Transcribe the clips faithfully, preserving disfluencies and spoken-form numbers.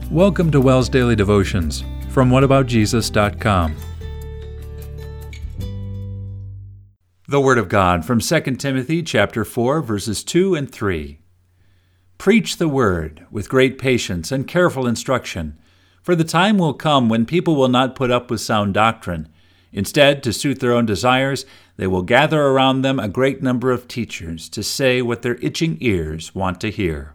Welcome to Wells Daily Devotions from what about jesus dot com. The Word of God from Second Timothy chapter four, verses two and three. Preach the Word with great patience and careful instruction, for the time will come when people will not put up with sound doctrine. Instead, to suit their own desires, they will gather around them a great number of teachers to say what their itching ears want to hear.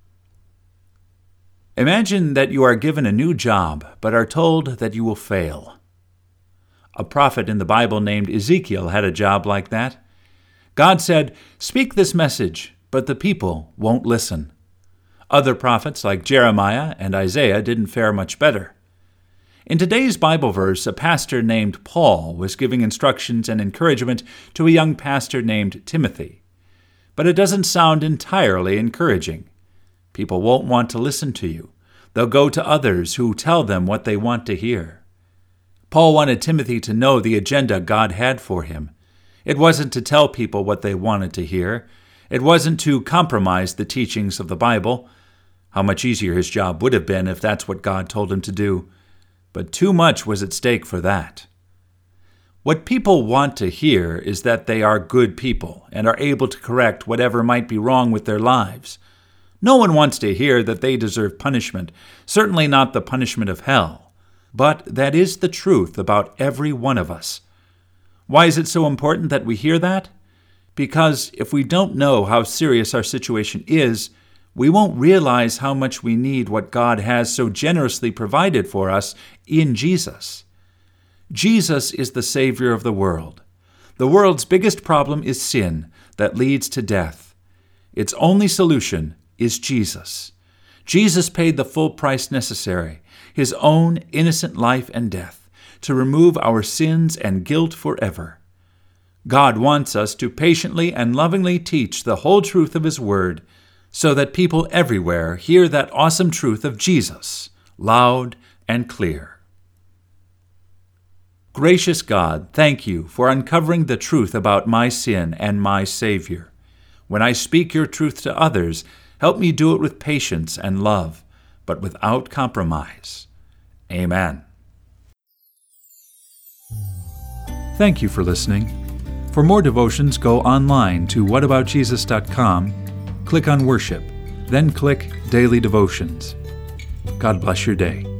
Imagine that you are given a new job, but are told that you will fail. A prophet in the Bible named Ezekiel had a job like that. God said, "Speak this message," but the people won't listen. Other prophets like Jeremiah and Isaiah didn't fare much better. In today's Bible verse, a pastor named Paul was giving instructions and encouragement to a young pastor named Timothy. But it doesn't sound entirely encouraging. People won't want to listen to you. They'll go to others who tell them what they want to hear. Paul wanted Timothy to know the agenda God had for him. It wasn't to tell people what they wanted to hear. It wasn't to compromise the teachings of the Bible. How much easier his job would have been if that's what God told him to do. But too much was at stake for that. What people want to hear is that they are good people and are able to correct whatever might be wrong with their lives. No one wants to hear that they deserve punishment, certainly not the punishment of hell. But that is the truth about every one of us. Why is it so important that we hear that? Because if we don't know how serious our situation is, we won't realize how much we need what God has so generously provided for us in Jesus. Jesus is the Savior of the world. The world's biggest problem is sin that leads to death. Its only solution is Jesus. Jesus paid the full price necessary, his own innocent life and death, to remove our sins and guilt forever. God wants us to patiently and lovingly teach the whole truth of his word, so that people everywhere hear that awesome truth of Jesus, loud and clear. Gracious God, thank you for uncovering the truth about my sin and my Savior. When I speak your truth to others, help me do it with patience and love, but without compromise. Amen. Thank you for listening. For more devotions, go online to what about jesus dot com, click on Worship, then click Daily Devotions. God bless your day.